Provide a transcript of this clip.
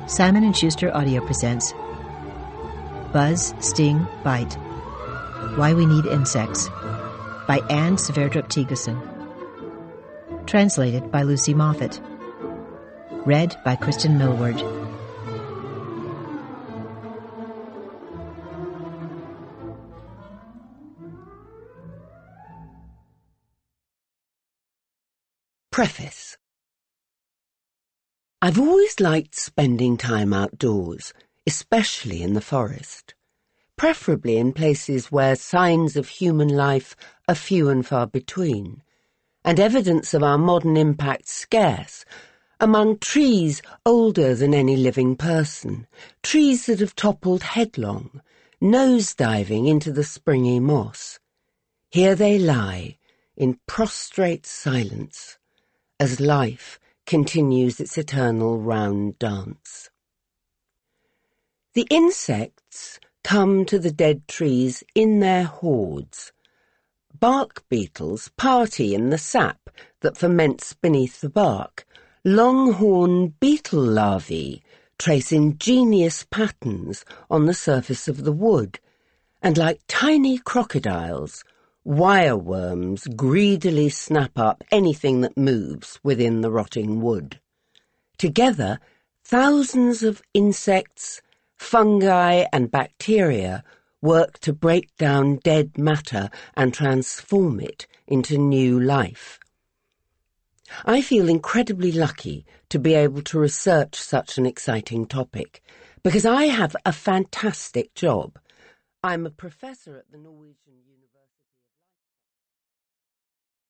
Simon & Schuster Audio presents Buzz, Sting, Bite. Why We Need Insects by Anne Sverdrup Tigeson. Translated by Lucy Moffat. Read by Kristen Millward. Preface. I've always liked spending time outdoors, especially in the forest, preferably in places where signs of human life are few and far between, and evidence of our modern impact scarce, among trees older than any living person, trees that have toppled headlong, nose-diving into the springy moss. Here they lie, in prostrate silence, as life continues its eternal round dance. The insects come to the dead trees in their hordes. Bark beetles party in the sap that ferments beneath the bark. Longhorn beetle larvae trace ingenious patterns on the surface of the wood, and like tiny crocodiles, wireworms greedily snap up anything that moves within the rotting wood. Together, thousands of insects, fungi and bacteria work to break down dead matter and transform it into new life. I feel incredibly lucky to be able to research such an exciting topic, because I have a fantastic job. I'm a professor at the Norwegian University.